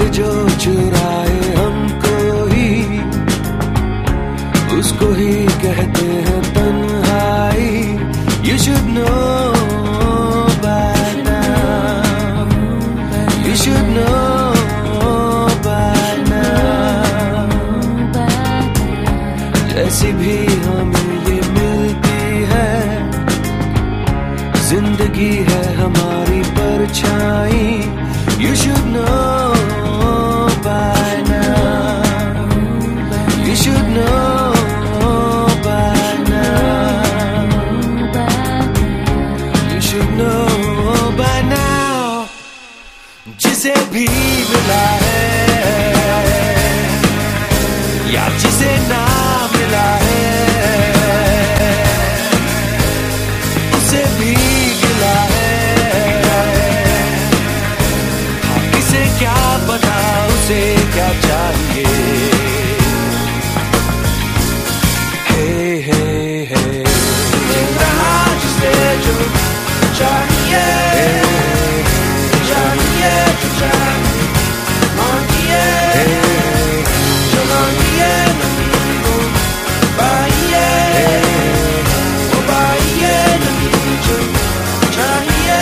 से जो चुराए हमको ही, उसको ही कहते हैं तन्हाई. You should know by now. You should know by now. जैसी भी हमें ये मिलती है, जिंदगी है हमारी परछाई. You should know by now. You should know by now. You should know by now. जिसे भी मिला है या जिसे ना मिला है, उसे भी गिला है. किसे क्या पता उसे क्या चाहिए. Hey, hey, hey. जिसे जो चाहिए, चाहिए जो चाहिए, मांगिए जो मांगिए, नहीं वो पाइए, वो पाइए नहीं जो चाहिए.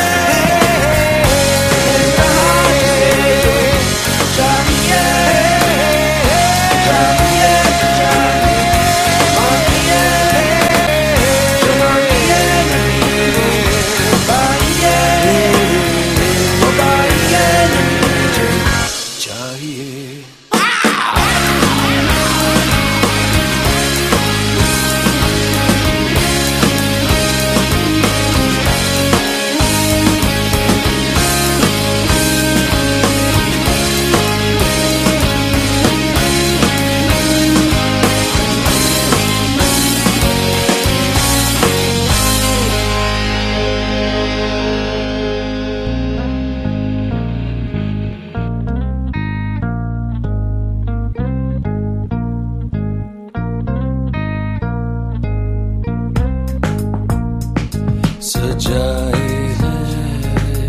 सजाए हैं,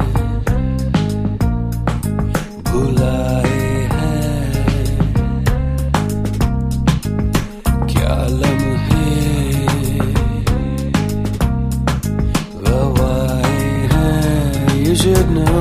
बुलाए हैं, क्या लम्हे गवाए हैं. You should know